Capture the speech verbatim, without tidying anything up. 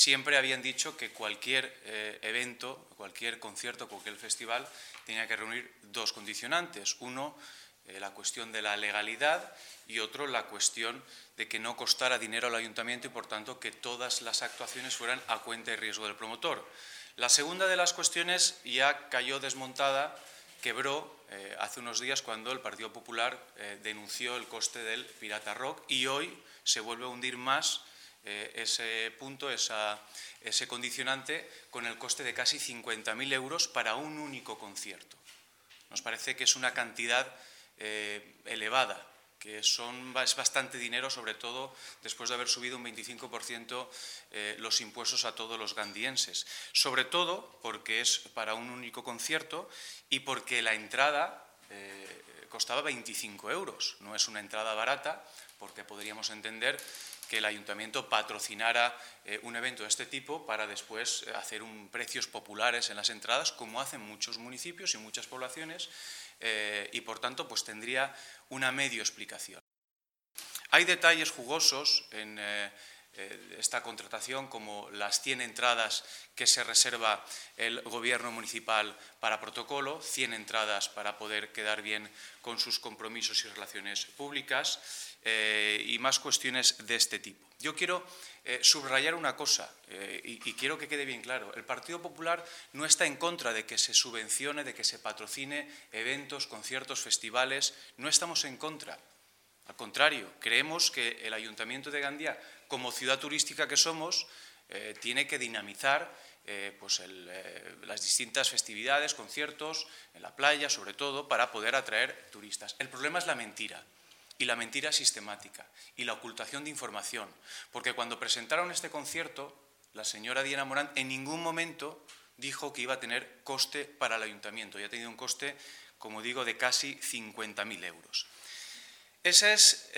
siempre habían dicho que cualquier eh, evento, cualquier concierto, cualquier festival tenía que reunir dos condicionantes. Uno, eh, la cuestión de la legalidad y otro, la cuestión de que no costara dinero al ayuntamiento y, por tanto, que todas las actuaciones fueran a cuenta y riesgo del promotor. La segunda de las cuestiones ya cayó desmontada, quebró eh, hace unos días cuando el Partido Popular eh, denunció el coste del Pirata Rock y hoy se vuelve a hundir más eh, ese punto, esa, ese condicionante, con el coste de casi cincuenta mil euros para un único concierto. Nos parece que es una cantidad eh, elevada, que son, es bastante dinero, sobre todo después de haber subido un veinticinco por ciento eh, los impuestos a todos los gandienses. Sobre todo porque es para un único concierto y porque la entrada eh, costaba veinticinco euros. No es una entrada barata, porque podríamos entender que el ayuntamiento patrocinara eh, un evento de este tipo para después hacer un, precios populares en las entradas, como hacen muchos municipios y muchas poblaciones, eh, y por tanto pues tendría una medio explicación. Hay detalles jugosos en eh, eh, esta contratación, como las cien entradas que se reserva el Gobierno municipal para protocolo, cien entradas para poder quedar bien con sus compromisos y relaciones públicas, eh, y más cuestiones de este tipo. Yo quiero eh, subrayar una cosa, eh, y, y quiero que quede bien claro. El Partido Popular no está en contra de que se subvencione, de que se patrocine eventos, conciertos, festivales. No estamos en contra. Al contrario, creemos que el Ayuntamiento de Gandía, como ciudad turística que somos, eh, tiene que dinamizar eh, pues el, eh, las distintas festividades, conciertos, en la playa, sobre todo, para poder atraer turistas. El problema es la mentira. Y la mentira sistemática y la ocultación de información. Porque cuando presentaron este concierto, la señora Diana Morán en ningún momento dijo que iba a tener coste para el ayuntamiento. Y ha tenido un coste, como digo, de casi cincuenta mil euros. Esa es